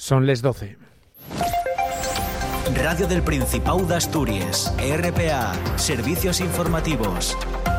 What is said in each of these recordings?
Son les 12. Radio del Principado de Asturias, RPA, Servicios Informativos.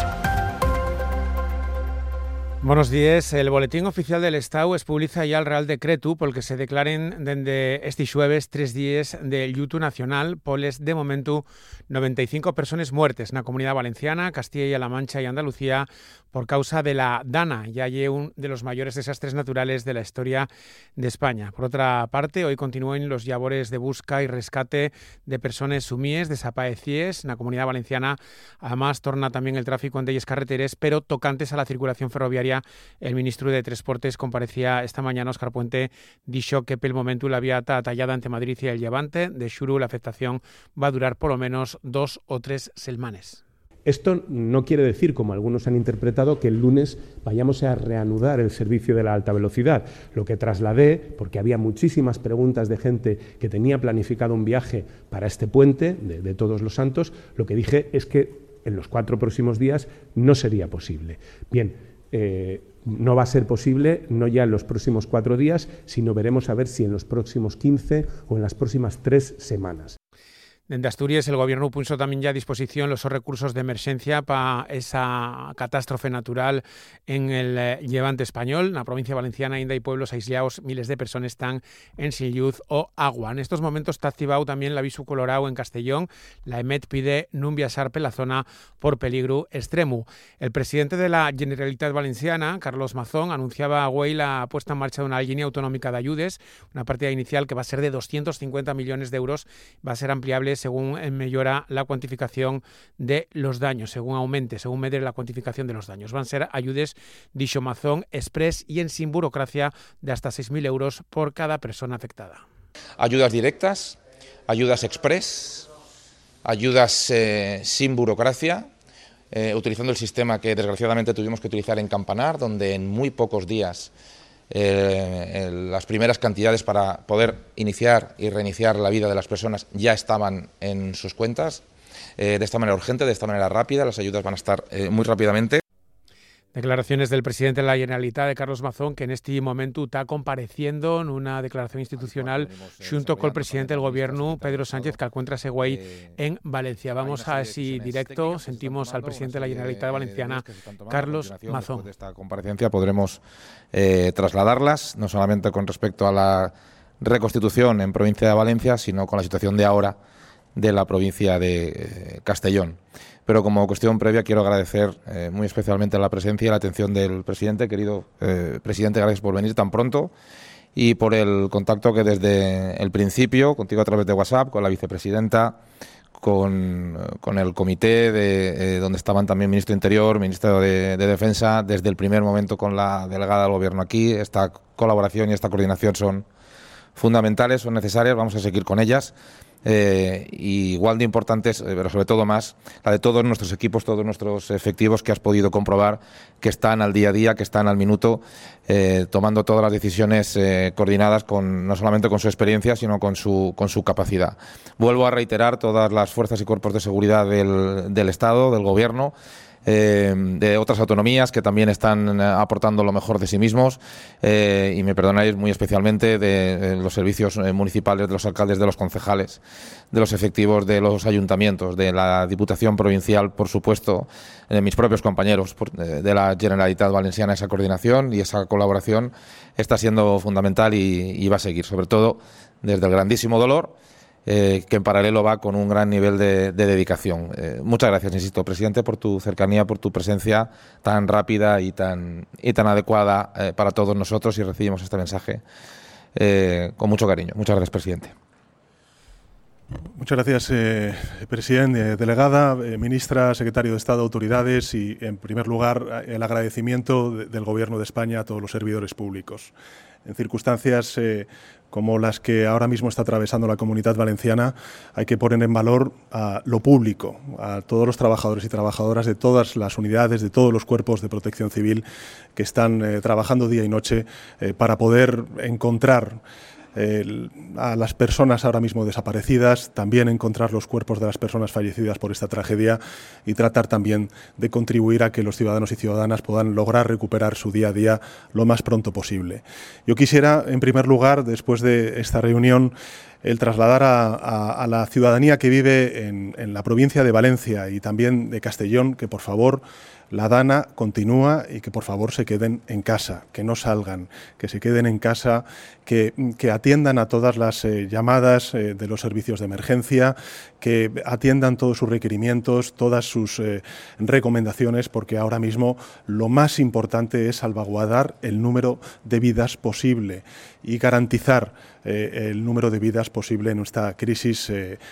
Buenos días. El Boletín Oficial del Estado expublica ya el Real Decreto por el que se declaren desde este jueves 3 días de luto nacional poles de momento 95 personas muertes en la Comunidad Valenciana, Castilla-La Mancha y Andalucía por causa de la Dana, ya uno de los mayores desastres naturales de la historia de España. Por otra parte, hoy continúan los labores de busca y rescate de personas sumíes, desaparecidas en la Comunidad Valenciana. Además, torna también el tráfico en ellas carreteras, pero tocantes a la circulación ferroviaria. El ministro de Transportes comparecía esta mañana. Óscar Puente dijo que pel momento la vía está tallada entre Madrid y el Levante. De xuru, la afectación va a durar por lo menos 2 o 3 semanas. Esto no quiere decir, como algunos han interpretado, que el lunes vayamos a reanudar el servicio de la alta velocidad. Lo que trasladé, porque había muchísimas preguntas de gente que tenía planificado un viaje para este puente de Todos los Santos, lo que dije es que en los 4 próximos días no sería posible. Bien, no va a ser posible, no ya en los próximos 4 días, sino veremos a ver si en los próximos 15 o en las próximas 3 semanas. Desde Asturias, el Gobierno puso también ya a disposición los recursos de emergencia para esa catástrofe natural en el Levante español. En la provincia valenciana, ainda hay pueblos aislados, miles de personas están en sin luz o agua. En estos momentos está activado también el aviso colorado en Castellón. La EMET pide no viajar por la zona por peligro extremo. El presidente de la Generalitat Valenciana, Carlos Mazón, anunciaba hoy la puesta en marcha de una línea autonómica de ayudes, una partida inicial que va a ser de 250 millones de euros, va a ser ampliable según mejora la cuantificación de los daños, según medre la cuantificación de los daños. Van a ser ayudes, dicho Mazón, express y en sin burocracia de hasta 6.000 euros por cada persona afectada. Ayudas directas, ayudas express, ayudas sin burocracia, utilizando el sistema que desgraciadamente tuvimos que utilizar en Campanar, donde en muy pocos días las primeras cantidades para poder iniciar y reiniciar la vida de las personas ya estaban en sus cuentas. De esta manera urgente, de esta manera rápida, las ayudas van a estar muy rápidamente. Declaraciones del presidente de la Generalitat, de Carlos Mazón, que en este momento está compareciendo en una declaración institucional junto con el presidente del Gobierno, Pedro Sánchez, que encuentra güey en Valencia. Vamos a ese directo, sentimos al presidente de la Generalitat Valenciana, Carlos Mazón. De esta comparecencia podremos trasladarlas, no solamente con respecto a la reconstitución en provincia de Valencia, sino con la situación de ahora de la provincia de Castellón. Pero como cuestión previa quiero agradecer muy especialmente la presencia y la atención del presidente. Querido presidente, gracias por venir tan pronto y por el contacto que desde el principio, contigo a través de WhatsApp, con la vicepresidenta, con el comité donde estaban también Ministro de Interior, Ministro de Defensa, desde el primer momento con la delegada del Gobierno aquí. Esta colaboración y esta coordinación son fundamentales, son necesarias, vamos a seguir con ellas. Y igual de importantes, pero sobre todo más, la de todos nuestros equipos, todos nuestros efectivos que has podido comprobar que están al día a día, que están al minuto, tomando todas las decisiones coordinadas no solamente con su experiencia, sino con su capacidad. Vuelvo a reiterar todas las fuerzas y cuerpos de seguridad del Estado, del Gobierno, de otras autonomías que también están aportando lo mejor de sí mismos y me perdonáis muy especialmente de los servicios municipales, de los alcaldes, de los concejales, de los efectivos de los ayuntamientos, de la Diputación Provincial, por supuesto, de mis propios compañeros de la Generalitat Valenciana. Esa coordinación y esa colaboración está siendo fundamental y va a seguir, sobre todo desde el grandísimo dolor, que en paralelo va con un gran nivel de dedicación. Muchas gracias, insisto, presidente, por tu cercanía, por tu presencia tan rápida y tan adecuada para todos nosotros, y recibimos este mensaje con mucho cariño. Muchas gracias, presidente. Muchas gracias, presidente, delegada, ministra, secretario de Estado, autoridades y, en primer lugar, el agradecimiento del Gobierno de España a todos los servidores públicos. En circunstancias como las que ahora mismo está atravesando la Comunidad Valenciana, hay que poner en valor a lo público, a todos los trabajadores y trabajadoras de todas las unidades, de todos los cuerpos de protección civil que están trabajando día y noche para poder encontrar a las personas ahora mismo desaparecidas, también encontrar los cuerpos de las personas fallecidas por esta tragedia y tratar también de contribuir a que los ciudadanos y ciudadanas puedan lograr recuperar su día a día lo más pronto posible. Yo quisiera, en primer lugar, después de esta reunión, el trasladar a la ciudadanía que vive en la provincia de Valencia y también de Castellón que, por favor, la Dana continúa y que por favor se queden en casa, que no salgan, que se queden en casa, que atiendan a todas las llamadas de los servicios de emergencia, que atiendan todos sus requerimientos, todas sus recomendaciones, porque ahora mismo lo más importante es salvaguardar el número de vidas posible y garantizar el número de vidas posible en esta crisis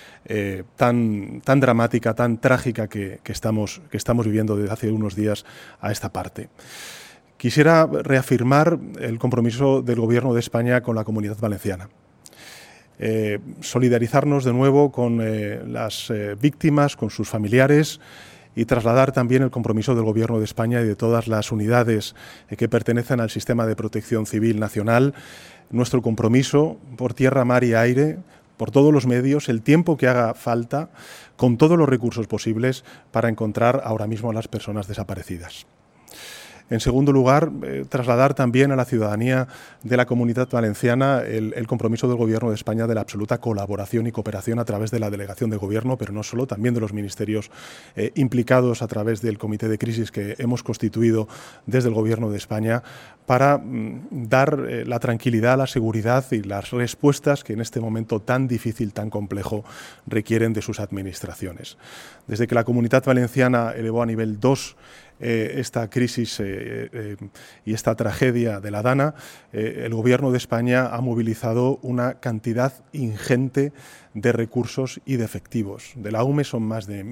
tan dramática, tan trágica que estamos viviendo desde hace unos días a esta parte. Quisiera reafirmar el compromiso del Gobierno de España con la Comunidad Valenciana. Solidarizarnos de nuevo con las víctimas, con sus familiares y trasladar también el compromiso del Gobierno de España y de todas las unidades que pertenecen al Sistema de Protección Civil Nacional, nuestro compromiso por tierra, mar y aire, por todos los medios, el tiempo que haga falta, con todos los recursos posibles para encontrar ahora mismo a las personas desaparecidas. En segundo lugar, trasladar también a la ciudadanía de la Comunidad Valenciana el compromiso del Gobierno de España de la absoluta colaboración y cooperación a través de la Delegación de Gobierno, pero no solo, también de los ministerios implicados a través del Comité de Crisis que hemos constituido desde el Gobierno de España para dar la tranquilidad, la seguridad y las respuestas que en este momento tan difícil, tan complejo, requieren de sus administraciones. Desde que la Comunidad Valenciana elevó a nivel 2 esta crisis y esta tragedia de la Dana, el Gobierno de España ha movilizado una cantidad ingente de recursos y de efectivos. De la UME son más de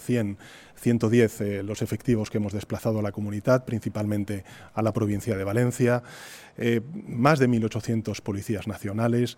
1.110 los efectivos que hemos desplazado a la comunidad, principalmente a la provincia de Valencia, más de 1.800 policías nacionales,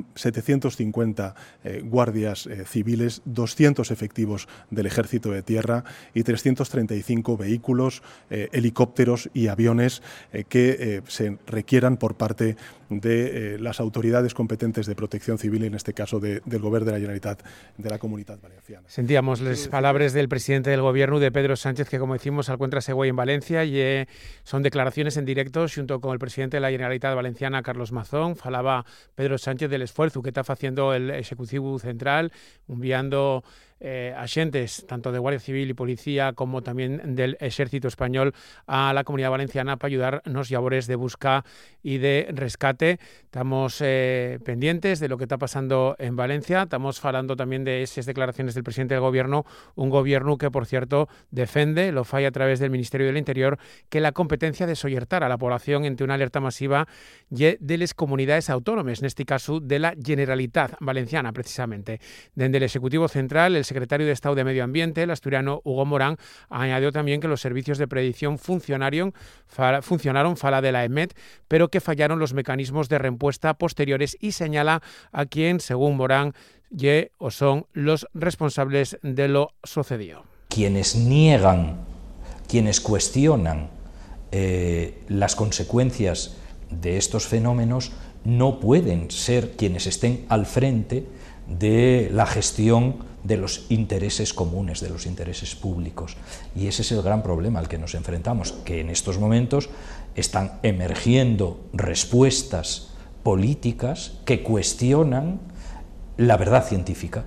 750 guardias civiles, 200 efectivos del Ejército de Tierra y 335 vehículos, helicópteros y aviones que se requieran por parte de las autoridades competentes de protección civil, en este caso del Govern de la Generalitat de la Comunitat Valenciana. Sentíamos las palabras del presidente del Gobierno, de Pedro Sánchez, que, como decimos, encuentra-se hoy en Valencia y son declaraciones en directo junto con el presidente de la Generalitat Valenciana, Carlos Mazón. Falaba Pedro Sánchez del esfuerzo que está haciendo el Ejecutivo Central, enviando agentes tanto de Guardia Civil y Policía como también del Ejército Español a la Comunidad Valenciana para ayudar en los labores de busca y de rescate. Estamos pendientes de lo que está pasando en Valencia. Estamos hablando también de esas declaraciones del presidente del Gobierno, un Gobierno que, por cierto, defiende, lo falla a través del Ministerio del Interior, que la competencia de solertar a la población ante una alerta masiva de las comunidades autónomas, en este caso de la Generalitat Valenciana, precisamente. Desde el Ejecutivo Central, el secretario de Estado de Medio Ambiente, el asturiano Hugo Morán, añadió también que los servicios de predicción funcionaron, fala de la EMET, pero que fallaron los mecanismos de respuesta posteriores y señala a quien, según Morán, o son los responsables de lo sucedido. Quienes niegan, quienes cuestionan las consecuencias de estos fenómenos no pueden ser quienes estén al frente de la gestión de los intereses comunes, de los intereses públicos. Y ese es el gran problema al que nos enfrentamos, que en estos momentos están emergiendo respuestas políticas que cuestionan la verdad científica.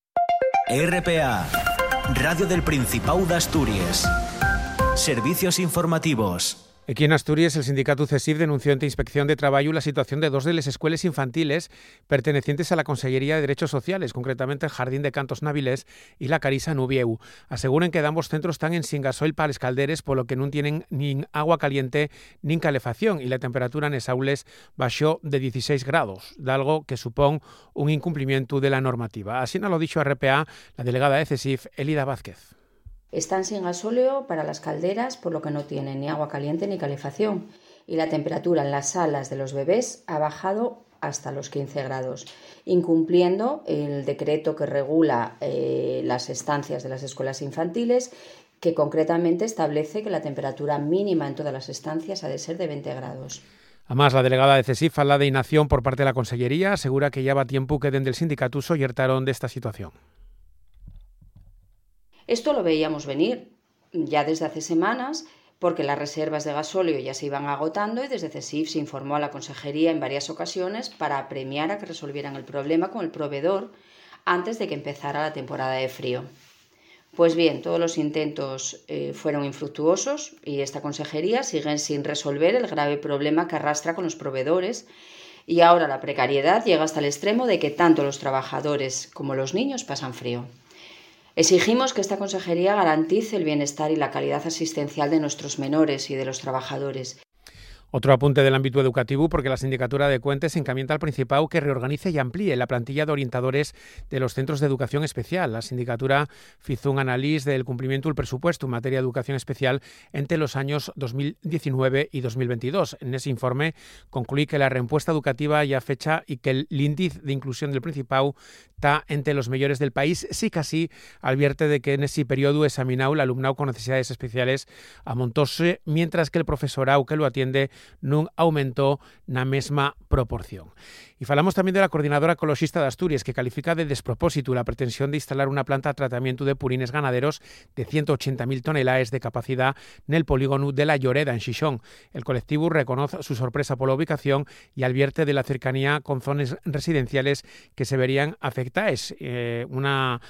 RPA, Radio del Principado de Asturias. Servicios informativos. Aquí en Asturias, el sindicato CESIF denunció ante Inspección de Trabajo la situación de dos de las escuelas infantiles pertenecientes a la Consellería de Derechos Sociales, concretamente el Jardín de Cantos Navilés y la Carisa Nubieu. Aseguran que ambos centros están en sin gasoil para los calderes, por lo que no tienen ni agua caliente ni calefacción, y la temperatura en les aules bajó de 16 grados, de algo que supone un incumplimiento de la normativa. Así nos lo ha dicho a RPA la delegada de CESIF, Elida Vázquez. Están sin gasóleo para las calderas, por lo que no tienen ni agua caliente ni calefacción, y la temperatura en las salas de los bebés ha bajado hasta los 15 grados, incumpliendo el decreto que regula las estancias de las escuelas infantiles, que concretamente establece que la temperatura mínima en todas las estancias ha de ser de 20 grados. Además, la delegada de CESIF habla de inacción por parte de la Consellería, asegura que ya va tiempo que dende el sindicato alertaron de esta situación. Esto lo veíamos venir ya desde hace semanas, porque las reservas de gasóleo ya se iban agotando y desde CESIF se informó a la Consejería en varias ocasiones para apremiar a que resolvieran el problema con el proveedor antes de que empezara la temporada de frío. Pues bien, todos los intentos fueron infructuosos y esta Consejería sigue sin resolver el grave problema que arrastra con los proveedores, y ahora la precariedad llega hasta el extremo de que tanto los trabajadores como los niños pasan frío. Exigimos que esta Consejería garantice el bienestar y la calidad asistencial de nuestros menores y de los trabajadores. Otro apunte del ámbito educativo, porque la Sindicatura de Cuentes encomienda al Principado que reorganice y amplíe la plantilla de orientadores de los centros de educación especial. La Sindicatura hizo un análisis del cumplimiento del presupuesto en materia de educación especial entre los años 2019 y 2022. En ese informe concluye que la reempuesta educativa ya fecha y que el índice de inclusión del Principado está entre los mejores del país. Sí que así advierte de que en ese periodo examinado el alumnado con necesidades especiales amontóse, mientras que el profesorado que lo atiende non aumentou na mesma proporción. Y falamos también de la Coordinadora Ecologista de Asturias, que califica de despropósito la pretensión de instalar una planta de tratamiento de purines ganaderos de 180.000 toneladas de capacidad en el polígono de La Lloreda, en Xixón. El colectivo reconoce su sorpresa por la ubicación y advierte de la cercanía con zonas residenciales que se verían afectadas. Una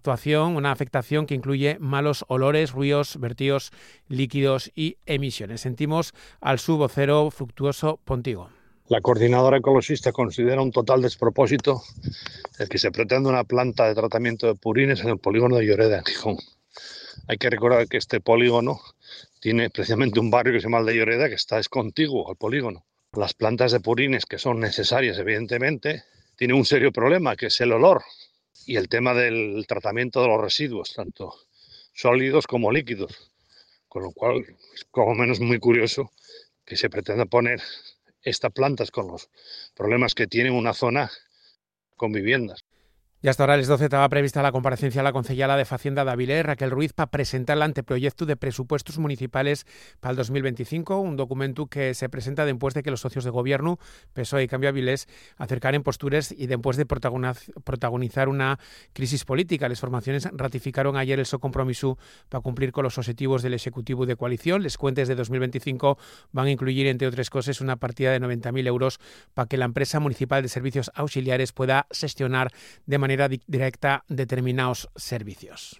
afectación que incluye malos olores, ruidos, vertidos, líquidos y emisiones. Sentimos al su vocero Fructuoso Pontigo. La Coordinadora Ecologista considera un total despropósito el que se pretenda una planta de tratamiento de purines en el polígono de Lloreda, en Gijón. Hay que recordar que este polígono tiene precisamente un barrio que se llama el de Lloreda, que está contiguo al polígono. Las plantas de purines, que son necesarias evidentemente, tienen un serio problema, que es el olor y el tema del tratamiento de los residuos, tanto sólidos como líquidos. Con lo cual es como menos muy curioso que se pretenda poner estas plantas con los problemas que tiene una zona con viviendas. Y hasta ahora a las 12 estaba prevista la comparecencia a la concejala de Facienda de Avilés, Raquel Ruiz, para presentar el anteproyecto de presupuestos municipales para el 2025, un documento que se presenta después de que los socios de gobierno, PSOE y Cambio Avilés, acercaren posturas y después de protagonizar una crisis política. Las formaciones ratificaron ayer el su compromiso para cumplir con los objetivos del Ejecutivo de coalición. Les cuentes de 2025 van a incluir, entre otras cosas, una partida de 90.000 euros para que la empresa municipal de servicios auxiliares pueda gestionar de manera directa determinados servicios.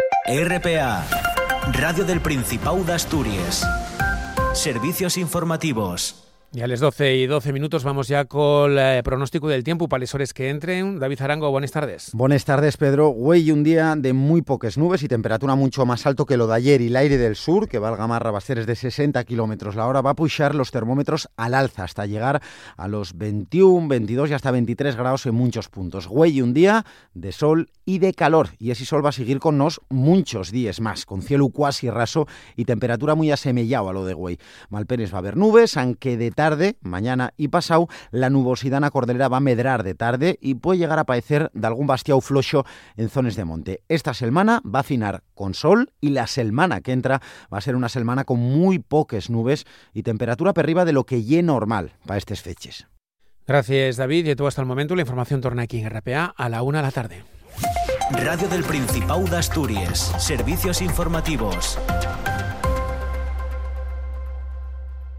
RPA, Radio del Principado de Asturias. Servicios informativos. Y a las 12:12 vamos ya con el pronóstico del tiempo para las horas que entren. David Arango, buenas tardes. Buenas tardes, Pedro. Güey, un día de muy pocas nubes y temperatura mucho más alto que lo de ayer, y el aire del sur, que va a algamar rabasteres de 60 kilómetros la hora, va a puxar los termómetros al alza hasta llegar a los 21, 22 y hasta 23 grados en muchos puntos. Güey, un día de sol y de calor, y ese sol va a seguir con nos muchos días más, con cielo cuasi raso y temperatura muy asemellado a lo de güey. Malpenes va a haber nubes, aunque de tarde, mañana y pasado, la nubosidad en la Cordillera va a medrar de tarde y puede llegar a aparecer de algún bastiao floxo en zonas de monte. Esta semana va a finar con sol y la semana que entra va a ser una semana con muy pocas nubes y temperatura per arriba de lo que ye normal para estas fechas. Gracias, David. Y todo hasta el momento. La información torna aquí en RPA a la 1 de la tarde. Radio del Principado de Asturias. Servicios informativos.